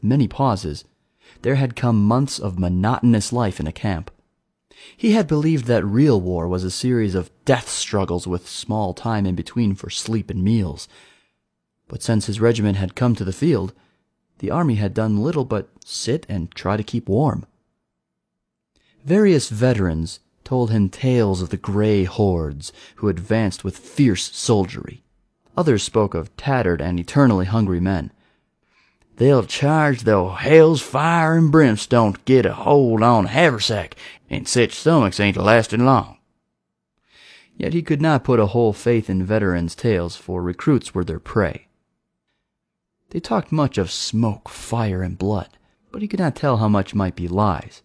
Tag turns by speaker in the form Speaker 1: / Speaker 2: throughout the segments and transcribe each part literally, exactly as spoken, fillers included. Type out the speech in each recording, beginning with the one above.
Speaker 1: many pauses, there had come months of monotonous life in a camp. He had believed that real war was a series of death struggles with small time in between for sleep and meals. But since his regiment had come to the field, the army had done little but sit and try to keep warm. Various veterans told him tales of the gray hordes who advanced with fierce soldiery. Others spoke of tattered and eternally hungry men. "They'll charge though hell's fire and brimstone to get a hold on a haversack, and such stomachs ain't lasting long." Yet he could not put a whole faith in veterans' tales, for recruits were their prey. They talked much of smoke, fire, and blood, but he could not tell how much might be lies.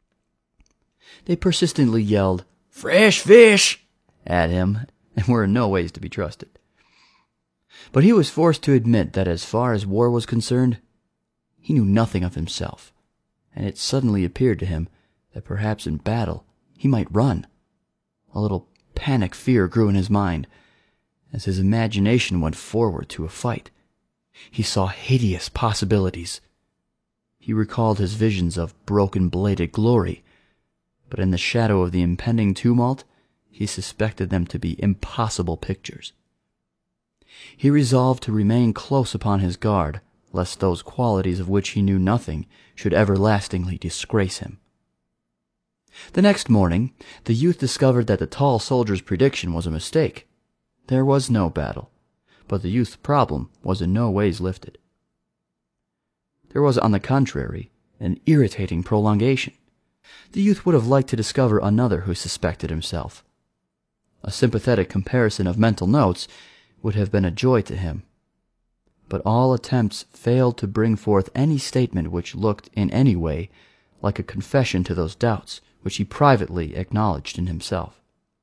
Speaker 1: They persistently yelled, "Fresh fish!" at him, and were in no ways to be trusted. But he was forced to admit that as far as war was concerned, he knew nothing of himself, and it suddenly appeared to him that perhaps in battle he might run. A little panic fear grew in his mind as his imagination went forward to a fight. He saw hideous possibilities. He recalled his visions of broken-bladed glory, but in the shadow of the impending tumult, he suspected them to be impossible pictures. He resolved to remain close upon his guard, lest those qualities of which he knew nothing should everlastingly disgrace him. The next morning, the youth discovered that the tall soldier's prediction was a mistake. There was no battle, but the youth's problem was in no ways lifted. There was, on the contrary, an irritating prolongation. The youth would have liked to discover another who suspected himself. A sympathetic comparison of mental notes would have been a joy to him, but all attempts failed to bring forth any statement which looked in any way like a confession to those doubts which he privately acknowledged in himself.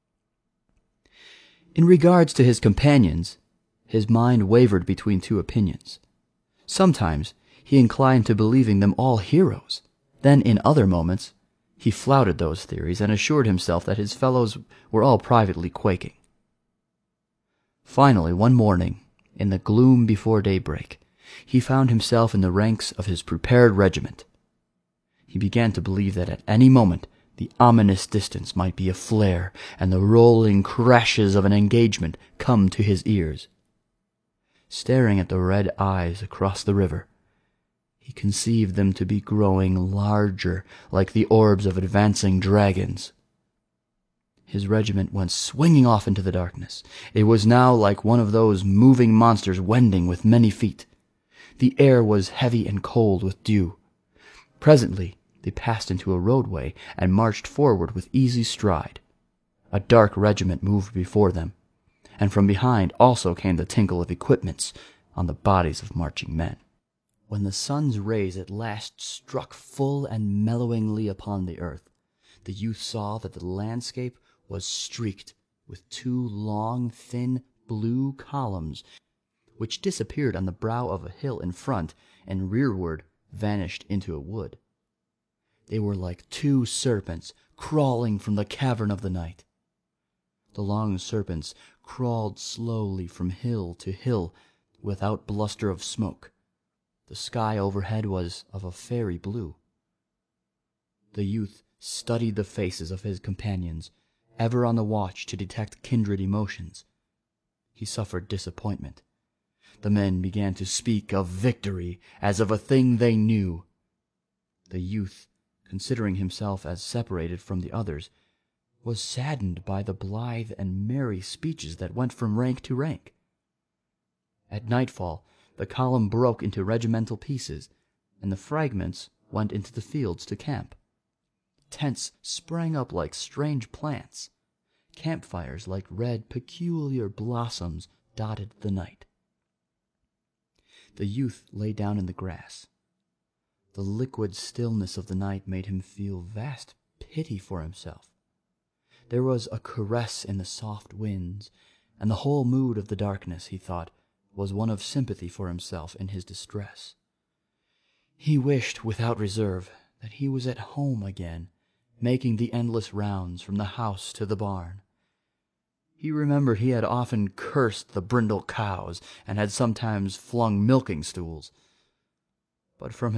Speaker 1: In regards to his companions, his mind wavered between two opinions. Sometimes he inclined to believing them all heroes. Then, in other moments, he flouted those theories and assured himself that his fellows were all privately quaking. Finally, one morning, in the gloom before daybreak, he found himself in the ranks of his prepared regiment. He began to believe that at any moment the ominous distance might be aflare, and the rolling crashes of an engagement come to his ears. Staring at the red eyes across the river, he conceived them to be growing larger, like the orbs of advancing dragons. His regiment went swinging off into the darkness. It was now like one of those moving monsters wending with many feet. The air was heavy and cold with dew. Presently they passed into a roadway and marched forward with easy stride. A dark regiment moved before them, and from behind also came the tinkle of equipments on the bodies of marching men. When the sun's rays at last struck full and mellowingly upon the earth, the youth saw that the landscape was streaked with two long, thin, blue columns, which disappeared on the brow of a hill in front and rearward vanished into a wood. They were like two serpents crawling from the cavern of the night. The long serpents crawled slowly from hill to hill without bluster of smoke. The sky overhead was of a fairy blue. The youth studied the faces of his companions, ever on the watch to detect kindred emotions. He suffered disappointment. The men began to speak of victory as of a thing they knew. The youth, considering himself as separated from the others, was saddened by the blithe and merry speeches that went from rank to rank. At nightfall, the column broke into regimental pieces, and the fragments went into the fields to camp. Tents sprang up like strange plants. Campfires like red, peculiar blossoms dotted the night. The youth lay down in the grass. The liquid stillness of the night made him feel vast pity for himself. There was a caress in the soft winds, and the whole mood of the darkness, he thought, was one of sympathy for himself in his distress. He wished without reserve that he was at home again, making the endless rounds from the house to the barn. He remembered he had often cursed the brindle cows and had sometimes flung milking stools. But from